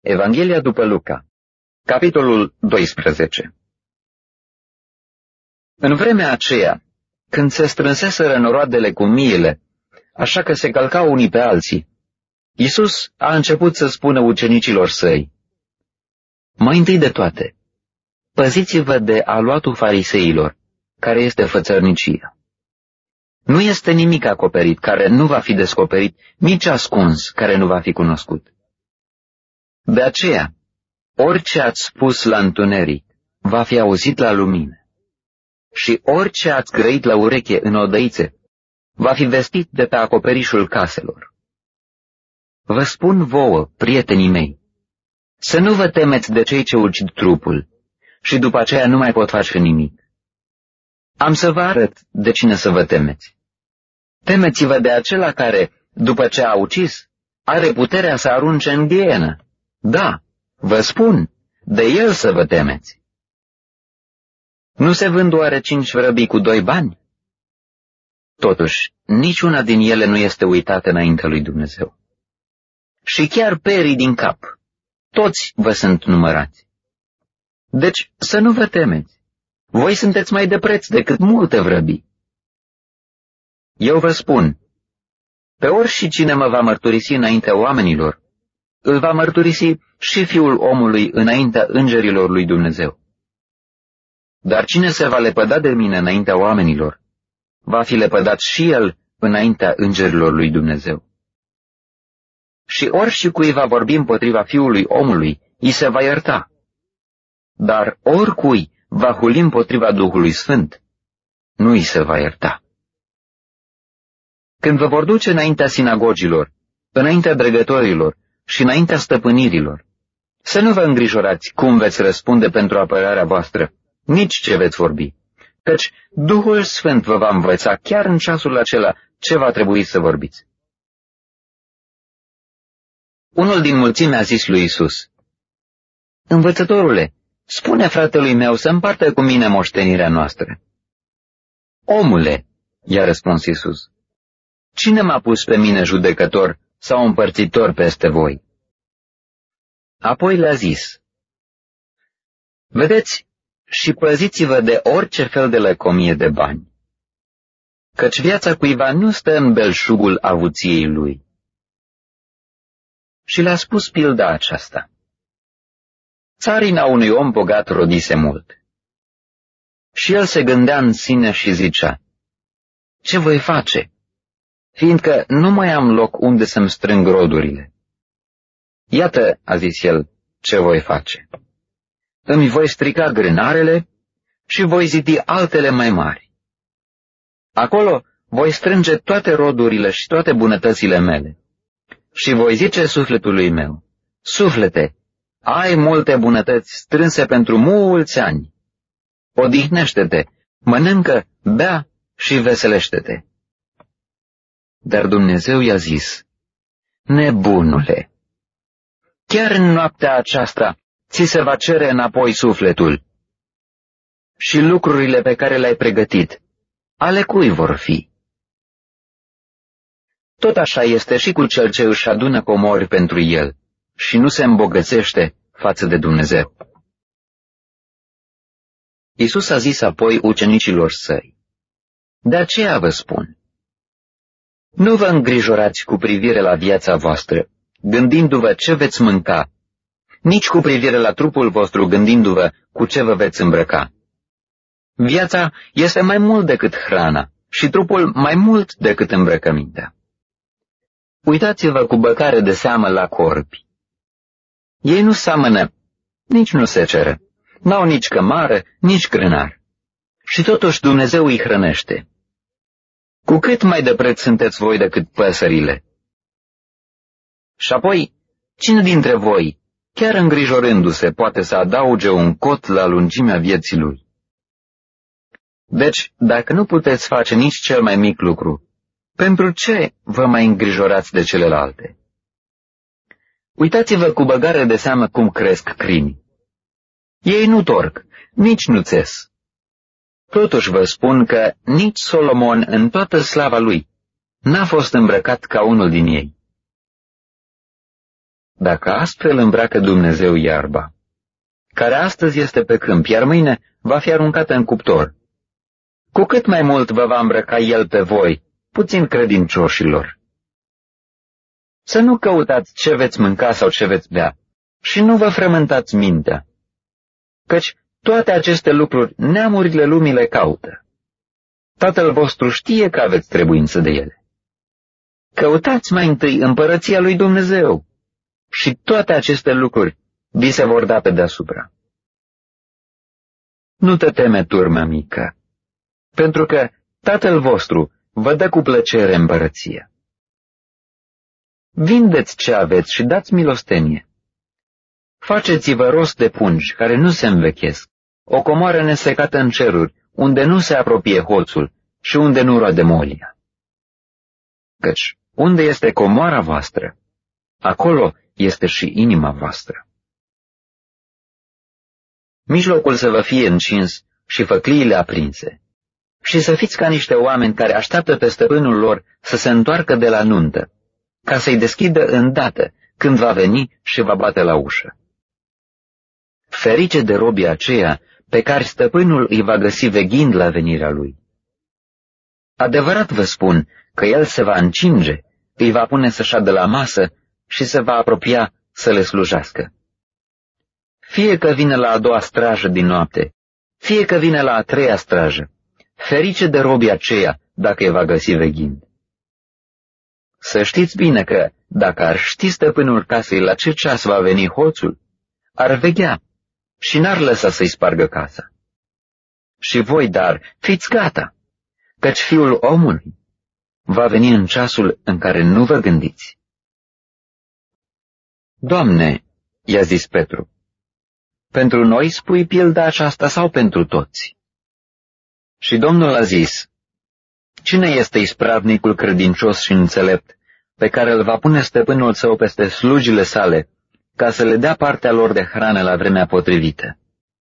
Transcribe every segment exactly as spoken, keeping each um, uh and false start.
Evanghelia după Luca, capitolul doisprezece. În vremea aceea, când se strânseseră noroadele cu miile, așa că se călcau unii pe alții, Iisus a început să spună ucenicilor săi: mai întâi de toate, păziți-vă de aluatul fariseilor, care este fățărnicia. Nu este nimic acoperit care nu va fi descoperit, nici ascuns care nu va fi cunoscut. De aceea, orice ați spus la întuneric va fi auzit la lumină, și orice ați grăit la ureche în odăițe va fi vestit de pe acoperișul caselor. Vă spun vouă, prietenii mei, să nu vă temeți de cei ce ucid trupul și după aceea nu mai pot face nimic. Am să vă arăt de cine să vă temeți. Temeți-vă de acela care, după ce a ucis, are puterea să arunce în ghienă. Da, vă spun, de el să vă temeți. Nu se vând oare cinci vrăbii cu doi bani? Totuși, niciuna din ele nu este uitată înaintea lui Dumnezeu. Și chiar perii din cap, toți vă sunt numărați. Deci să nu vă temeți, voi sunteți mai de preț decât multe vrăbii. Eu vă spun, pe orice cine mă va mărturisi înaintea oamenilor, îl va mărturisi și Fiul omului înaintea îngerilor lui Dumnezeu. Dar cine se va lepăda de mine înaintea oamenilor, va fi lepădat și el înaintea îngerilor lui Dumnezeu. Și orice cui va vorbi împotriva Fiului omului, îi se va ierta. Dar oricui va huli împotriva Duhului Sfânt, nu îi se va ierta. Când vă vor duce înaintea sinagogilor, înaintea dregătorilor și înaintea stăpânirilor, să nu vă îngrijorați cum veți răspunde pentru apărarea voastră, nici ce veți vorbi, căci Duhul Sfânt vă va învăța chiar în ceasul acela ce va trebui să vorbiți. Unul din mulțime a zis lui Iisus: Învățătorule, spune fratelui meu să împartă cu mine moștenirea noastră. Omule, i-a răspuns Iisus, cine m-a pus pe mine judecător sau împărțitor peste voi? Apoi le-a zis: vedeți și păziți-vă de orice fel de lăcomie de bani, căci viața cuiva nu stă în belșugul avuției lui. Și le-a spus pilda aceasta: țarina unui om bogat rodise mult. Și el se gândea în sine și zicea: ce voi face, fiindcă nu mai am loc unde să-mi strâng rodurile? Iată, a zis el, ce voi face. Îmi voi strica grânarele și voi zidi altele mai mari. Acolo voi strânge toate rodurile și toate bunătățile mele. Și voi zice sufletului meu: suflete, ai multe bunătăți strânse pentru mulți ani. Odihnește-te, mănâncă, bea și veselește-te. Dar Dumnezeu i-a zis: nebunule, chiar în noaptea aceasta ți se va cere înapoi sufletul. Și lucrurile pe care le-ai pregătit, ale cui vor fi? Tot așa este și cu cel ce își adună comori pentru el și nu se îmbogățește față de Dumnezeu. Iisus a zis apoi ucenicilor săi: de aceea vă spun, nu vă îngrijorați cu privire la viața voastră, gândindu-vă ce veți mânca, nici cu privire la trupul vostru, gândindu-vă cu ce vă veți îmbrăca. Viața este mai mult decât hrana și trupul mai mult decât îmbrăcămintea. Uitați-vă cu băgare de seamă la corbi. Ei nu seamănă, nici nu seceră, n-au nici cămară, nici grânar. Și totuși Dumnezeu îi hrănește. Cu cât mai de preț sunteți voi decât păsările? Și apoi, cine dintre voi, chiar îngrijorându-se, poate să adauge un cot la lungimea vieții lui? Deci, dacă nu puteți face nici cel mai mic lucru, pentru ce vă mai îngrijorați de celelalte? Uitați-vă cu băgare de seamă cum cresc crinii. Ei nu torc, nici nu țes. Totuși vă spun că nici Solomon în toată slava lui n-a fost îmbrăcat ca unul din ei. dacă astfel îmbracă Dumnezeu iarba, care astăzi este pe câmp, iar mâine va fi aruncată în cuptor, cu cât mai mult vă va îmbrăca El pe voi, puțin credincioșilor. Să nu căutați ce veți mânca sau ce veți bea și nu vă frământați mintea, căci toate aceste lucruri neamurile lumii le caută. Tatăl vostru știe că aveți trebuință de ele. Căutați mai întâi împărăția lui Dumnezeu și toate aceste lucruri vi se vor da pe deasupra. Nu te teme, turmă mică, pentru că Tatăl vostru vă dă cu plăcere împărăția. Vindeți ce aveți și dați milostenie. Faceți-vă rost de pungi care nu se învechesc, o comoară nesecată în ceruri, unde nu se apropie hoțul și unde nu roade molia. Căci unde este comoara voastră, acolo este și inima voastră. Mijlocul să vă fie încins și făcliile aprinse, și să fiți ca niște oameni care așteaptă pe stăpânul lor să se întoarcă de la nuntă, ca să-i deschidă îndată când va veni și va bate la ușă. Ferice de robii aceia pe care stăpânul îi va găsi veghind la venirea lui. Adevărat vă spun că el se va încinge, îi va pune să șadă la masă și se va apropia să le slujească. Fie că vine la a doua strajă din noapte, fie că vine la a treia strajă, ferice de robii aceia dacă îi va găsi veghind. Să știți bine că, dacă ar ști stăpânul casei la ce ceas va veni hoțul, ar veghea și n-ar lăsa să-i spargă casa. Și voi, dar, fiți gata, căci Fiul omului va veni în ceasul în care nu vă gândiți. Doamne, i-a zis Petru, pentru noi spui pilda aceasta sau pentru toți? Și Domnul a zis, cine este ispravnicul credincios și înțelept, pe care îl va pune stăpânul său peste slujile sale, ca să le dea partea lor de hrană la vremea potrivită?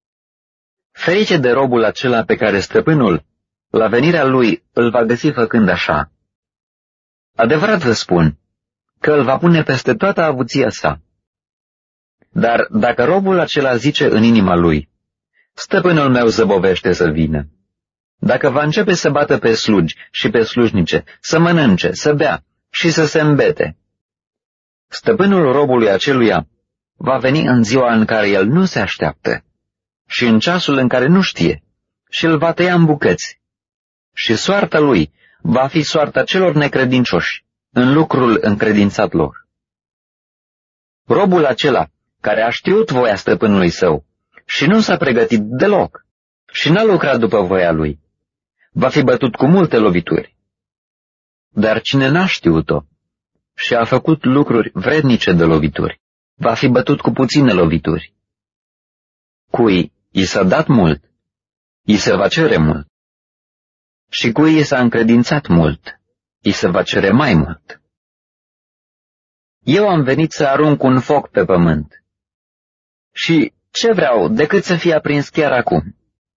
Ferice de robul acela pe care stăpânul, la venirea lui, îl va găsi făcând așa. Adevărat vă spun că îl va pune peste toată avuția sa. Dar dacă robul acela zice în inima lui, stăpânul meu zăbovește să vină, dacă va începe să bată pe slugi și pe slujnice, să mănânce, să bea și să se îmbete, stăpânul robului aceluia va veni în ziua în care el nu se așteaptă și în ceasul în care nu știe și îl va tăia în bucăți. Și soarta lui va fi soarta celor necredincioși în lucrul încredințat lor. Robul acela care a știut voia stăpânului său și nu s-a pregătit deloc și n-a lucrat după voia lui, va fi bătut cu multe lovituri. Dar cine n-a știut-o și a făcut lucruri vrednice de lovituri, va fi bătut cu puține lovituri. Cui i s-a dat mult, i se va cere mult. Și cui i s-a încredințat mult, i se va cere mai mult. Eu am venit să arunc un foc pe pământ. Și ce vreau decât să fie aprins chiar acum?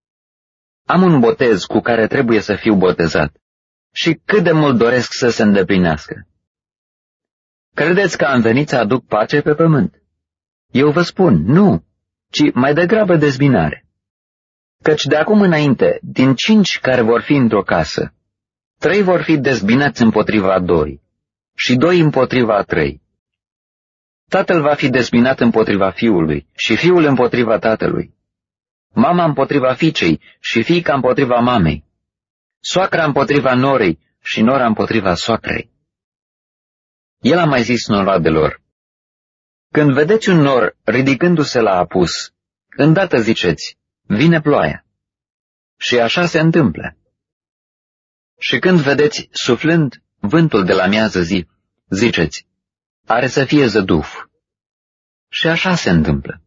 Am un botez cu care trebuie să fiu botezat și cât de mult doresc să se îndeplinească. Credeți că am venit să aduc pace pe pământ? Eu vă spun, nu, ci mai degrabă dezbinare. Căci de acum înainte, din cinci care vor fi într-o casă, trei vor fi dezbinați împotriva a doi și doi împotriva a trei. Tatăl va fi dezbinat împotriva fiului și fiul împotriva tatălui, mama împotriva fiicei și fiica împotriva mamei, soacra împotriva norei și nora împotriva soacrei. El a mai zis noroadelor, când vedeți un nor ridicându-se la apus, îndată ziceți, vine ploaia. Și așa se întâmplă. Și când vedeți suflând vântul de la miază zi, ziceți, are să fie zăduf. Și așa se întâmplă.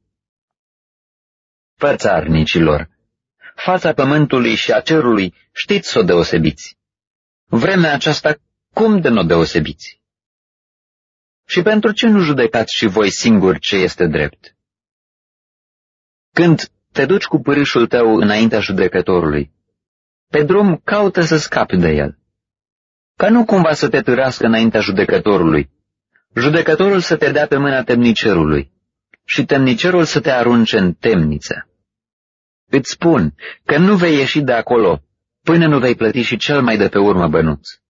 Fățarnicilor, fața pământului și a cerului știți să o deosebiți. Vremea aceasta cum de n-o deosebiți? Și pentru ce nu judecați și voi singuri ce este drept? Când te duci cu pârâșul tău înaintea judecătorului, pe drum caută să scapi de el, ca nu cumva să te târască înaintea judecătorului, judecătorul să te dea pe mâna temnicerului și temnicerul să te arunce în temniță. Îți spun că nu vei ieși de acolo până nu vei plăti și cel mai de pe urmă bănuț.